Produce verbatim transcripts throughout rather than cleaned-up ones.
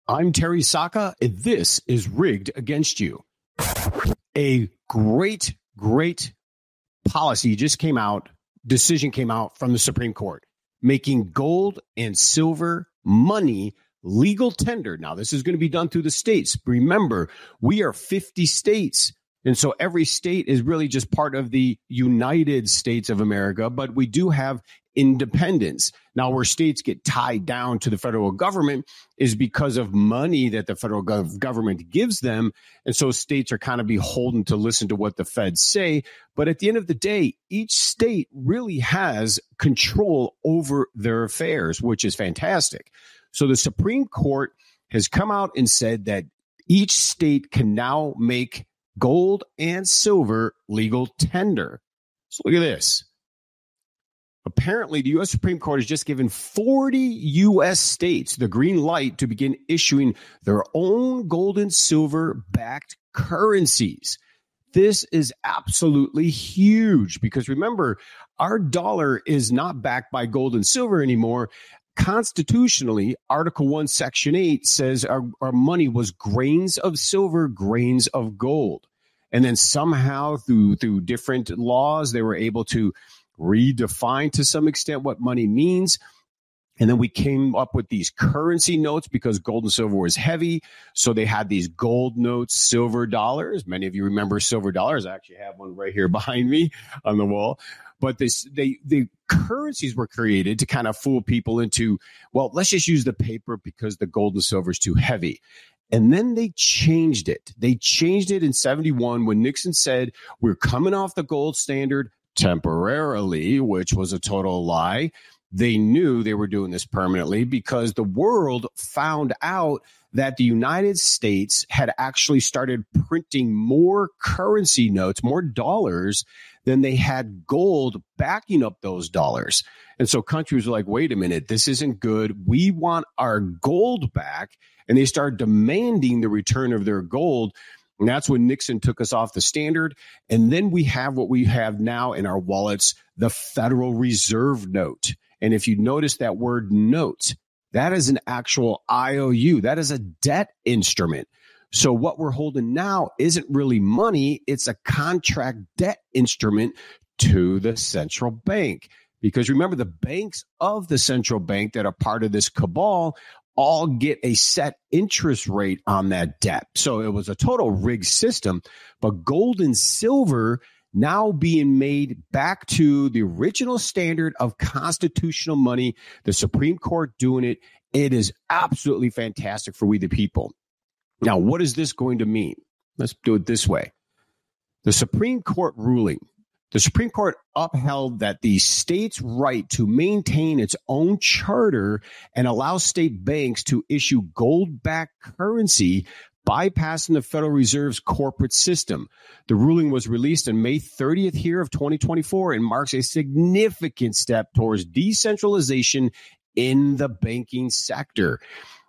I'm Terry Saka, and this is Rigged Against You. A great, great policy just came out, decision came out from the Supreme Court, making gold and silver money legal tender. Now, this is going to be done through the states. Remember, we are fifty states. And so every state is really just part of the United States of America, but we do have independence. Now, where states get tied down to the federal government is because of money that the federal gov- government gives them. And so states are kind of beholden to listen to what the feds say. But at the end of the day, each state really has control over their affairs, which is fantastic. So the Supreme Court has come out and said that each state can now make gold and silver legal tender. So look at this. Apparently, the U S Supreme Court has just given forty U S states the green light to begin issuing their own gold and silver backed currencies. This is absolutely huge because remember, our dollar is not backed by gold and silver anymore. Constitutionally, Article one, Section eight says our, our money was grains of silver, grains of gold. And then somehow through through different laws, they were able to redefine to some extent what money means. And then we came up with these currency notes because gold and silver was heavy. So they had these gold notes, silver dollars. Many of you remember silver dollars. I actually have one right here behind me on the wall. But this, they, the currencies were created to kind of fool people into, well, let's just use the paper because the gold and silver is too heavy. And then they changed it. They changed it in seventy-one when Nixon said, we're coming off the gold standard temporarily, which was a total lie. They knew they were doing this permanently because the world found out that the United States had actually started printing more currency notes, more dollars than they had gold backing up those dollars. And so countries were like, wait a minute, this isn't good. We want our gold back. And they started demanding the return of their gold. And that's when Nixon took us off the standard. And then we have what we have now in our wallets, the Federal Reserve note. And if you notice that word note, that is an actual I O U. That is a debt instrument. So what we're holding now isn't really money. It's a contract debt instrument to the central bank. Because remember, the banks of the central bank that are part of this cabal all get a set interest rate on that debt. So it was a total rigged system, but gold and silver now being made back to the original standard of constitutional money, the Supreme Court doing it. It is absolutely fantastic for we the people. Now, what is this going to mean? Let's do it this way. The Supreme Court ruling, the Supreme Court upheld that the state's right to maintain its own charter and allow state banks to issue gold-backed currency, bypassing the Federal Reserve's corporate system. The ruling was released on May thirtieth here of twenty twenty-four and marks a significant step towards decentralization in the banking sector.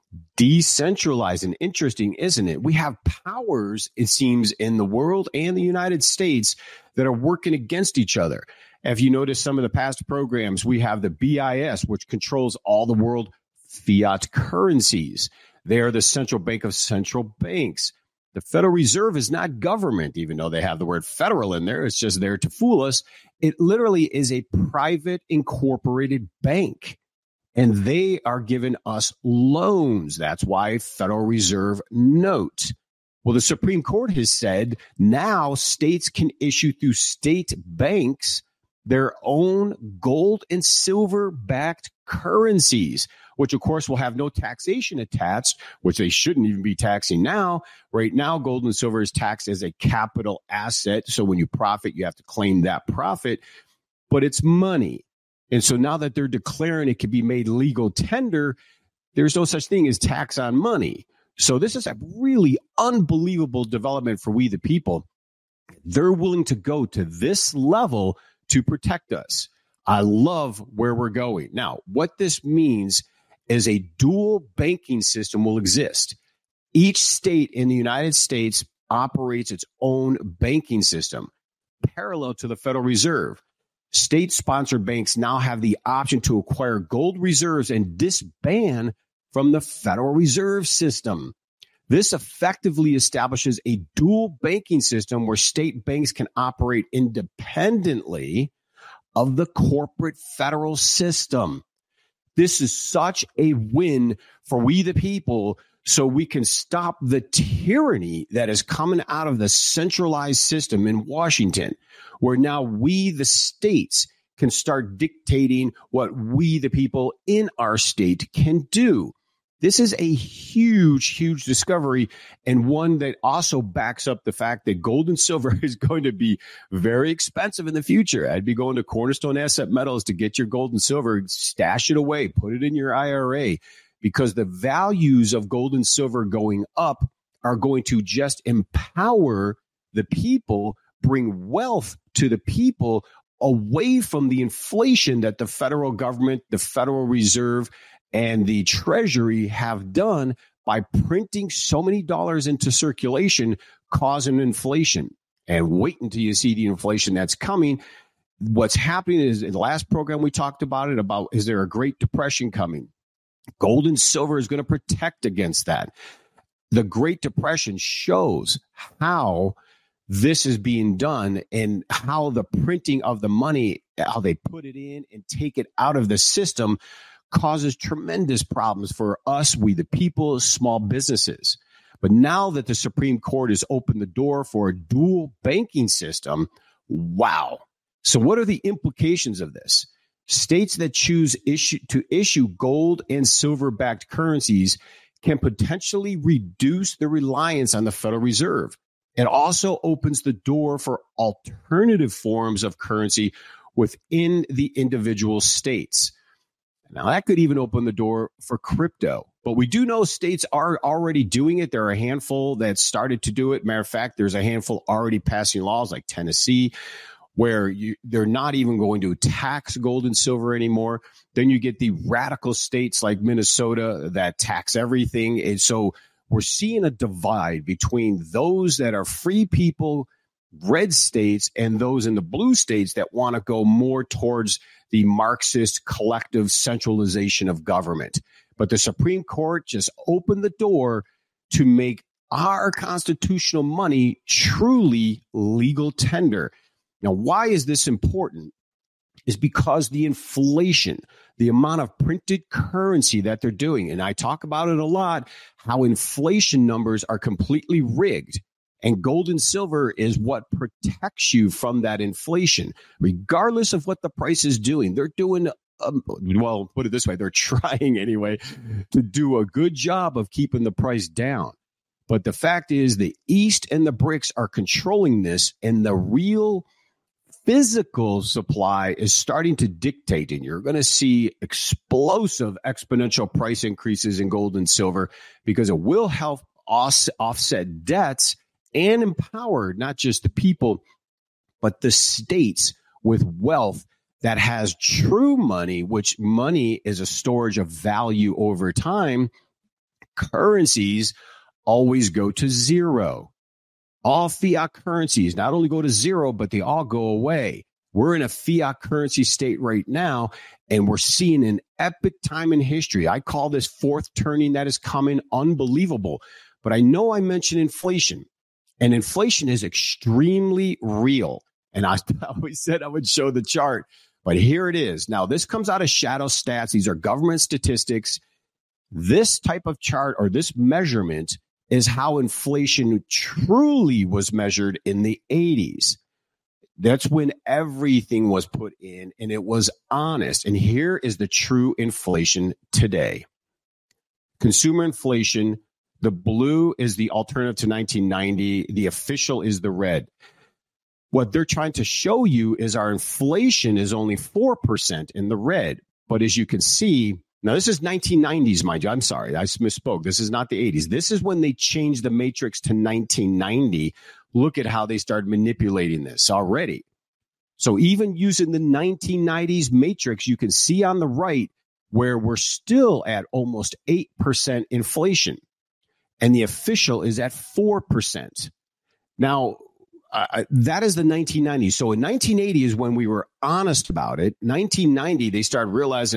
Decentralizing, interesting, isn't it? We have powers, it seems, in the world and the United States that are working against each other. If you notice some of the past programs, we have the B I S, which controls all the world fiat currencies. They are the central bank of central banks. The Federal Reserve is not government, even though they have the word federal in there. It's just there to fool us. It literally is a private incorporated bank. And they are giving us loans. That's why Federal Reserve note. Well, the Supreme Court has said now states can issue through state banks their own gold and silver backed currencies, which of course will have no taxation attached, which they shouldn't even be taxing now. Right now, gold and silver is taxed as a capital asset. So when you profit, you have to claim that profit, but it's money. And so now that they're declaring it can be made legal tender, there's no such thing as tax on money. So this is a really unbelievable development for we the people. They're willing to go to this level to protect us. I love where we're going. Now, what this means is a dual banking system will exist. Each state in the United States operates its own banking system, parallel to the Federal Reserve. State-sponsored banks now have the option to acquire gold reserves and disband from the Federal Reserve System. This effectively establishes a dual banking system where state banks can operate independently of the corporate federal system. This is such a win for we the people, so we can stop the tyranny that is coming out of the centralized system in Washington, where now we, the states, can start dictating what we, the people in our state, can do. This is a huge, huge discovery, and one that also backs up the fact that gold and silver is going to be very expensive in the future. I'd be going to Cornerstone Asset Metals to get your gold and silver, stash it away, put it in your I R A, because the values of gold and silver going up are going to just empower the people, bring wealth to the people away from the inflation that the federal government, the Federal Reserve, and the Treasury have done by printing so many dollars into circulation, causing inflation. And wait until you see the inflation that's coming. What's happening is, in the last program we talked about it, about is there a Great Depression coming? Gold and silver is going to protect against that. The Great Depression shows how this is being done and how the printing of the money, how they put it in and take it out of the system, causes tremendous problems for us, we the people, small businesses. But now that the Supreme Court has opened the door for a dual banking system, wow. So what are the implications of this? States that choose issue, to issue gold and silver-backed currencies can potentially reduce the reliance on the Federal Reserve. It also opens the door for alternative forms of currency within the individual states. Now, that could even open the door for crypto. But we do know states are already doing it. There are a handful that started to do it. Matter of fact, there's a handful already passing laws like Tennessee, where you, they're not even going to tax gold and silver anymore. Then you get the radical states like Minnesota that tax everything. And so we're seeing a divide between those that are free people, red states, and those in the blue states that want to go more towards the Marxist collective centralization of government. But the Supreme Court just opened the door to make our constitutional money truly legal tender. Now, why is this important? Is because the inflation, the amount of printed currency that they're doing, and I talk about it a lot, how inflation numbers are completely rigged. And gold and silver is what protects you from that inflation, regardless of what the price is doing. They're doing, um, well, put it this way, they're trying anyway to do a good job of keeping the price down. But the fact is the East and the BRICS are controlling this, and the real physical supply is starting to dictate, and you're going to see explosive exponential price increases in gold and silver because it will help offset debts and empower not just the people, but the states with wealth that has true money, which money is a storage of value over time. Currencies always go to zero. All fiat currencies not only go to zero, but they all go away. We're in a fiat currency state right now, and we're seeing an epic time in history. I call this fourth turning that is coming unbelievable. But I know I mentioned inflation. And inflation is extremely real. And I always said I would show the chart, but here it is. Now, this comes out of Shadow Stats. These are government statistics. This type of chart or this measurement is how inflation truly was measured in the eighties. That's when everything was put in and it was honest. And here is the true inflation today. Consumer inflation. The blue is the alternative to nineteen ninety. The official is the red. What they're trying to show you is our inflation is only four percent in the red. But as you can see, now this is nineteen nineties, mind you. I'm sorry, I misspoke. This is not the eighties. This is when they changed the matrix to nineteen ninety. Look at how they started manipulating this already. So even using the nineteen nineties matrix, you can see on the right where we're still at almost eight percent inflation. And the official is at four percent. Now, uh, that is the nineteen nineties. So in nineteen eighty is when we were honest about it. nineteen ninety, they started realizing,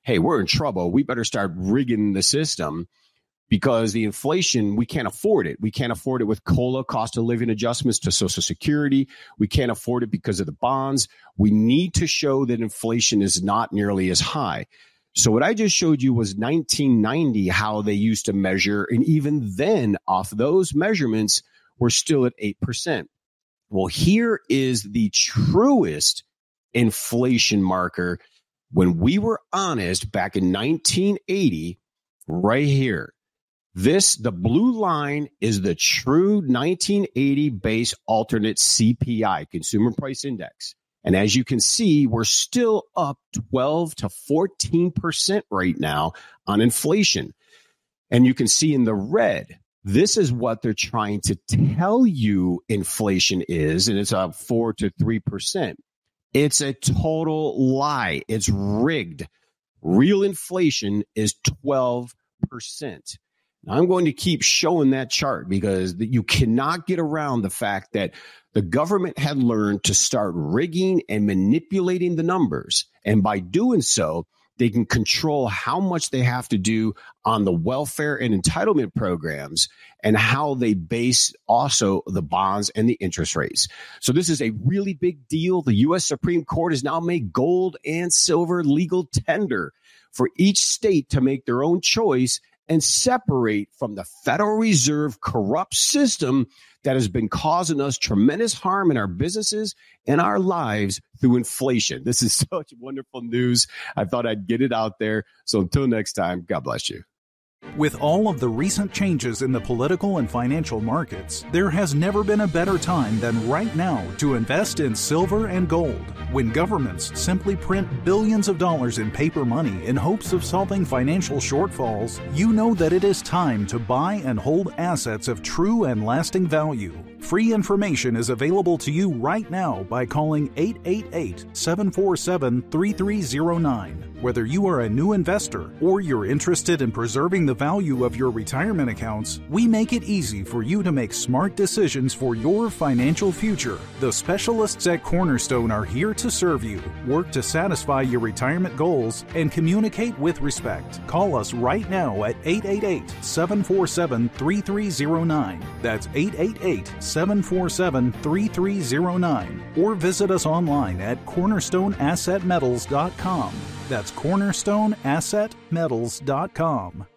hey, we're in trouble. We better start rigging the system because the inflation, we can't afford it. We can't afford it with COLA, cost of living adjustments to Social Security. We can't afford it because of the bonds. We need to show that inflation is not nearly as high. So what I just showed you was nineteen ninety, how they used to measure. And even then, off those measurements, we're still at eight percent. Well, here is the truest inflation marker. When we were honest back in nineteen eighty, right here, this, the blue line is the true nineteen eighty base alternate C P I, Consumer Price Index. And as you can see, we're still up twelve to fourteen percent right now on inflation. And you can see in the red, this is what they're trying to tell you inflation is, and it's up four to three percent. It's a total lie. It's rigged. Real inflation is twelve percent. Now, I'm going to keep showing that chart because you cannot get around the fact that the government had learned to start rigging and manipulating the numbers. And by doing so, they can control how much they have to do on the welfare and entitlement programs and how they base also the bonds and the interest rates. So this is a really big deal. The U S Supreme Court has now made gold and silver legal tender for each state to make their own choice and separate from the Federal Reserve corrupt system that has been causing us tremendous harm in our businesses and our lives through inflation. This is such wonderful news. I thought I'd get it out there. So until next time, God bless you. With all of the recent changes in the political and financial markets, there has never been a better time than right now to invest in silver and gold. When governments simply print billions of dollars in paper money in hopes of solving financial shortfalls, you know that it is time to buy and hold assets of true and lasting value. Free information is available to you right now by calling eight eight eight, seven four seven, three three zero nine. Whether you are a new investor or you're interested in preserving the value of your retirement accounts, we make it easy for you to make smart decisions for your financial future. The specialists at Cornerstone are here to serve you, work to satisfy your retirement goals, and communicate with respect. Call us right now at eight eight eight, seven four seven, three three zero nine. That's eight eight eight, seven four seven, three three zero nine. Or visit us online at cornerstone asset metals dot com. That's cornerstone asset metals dot com.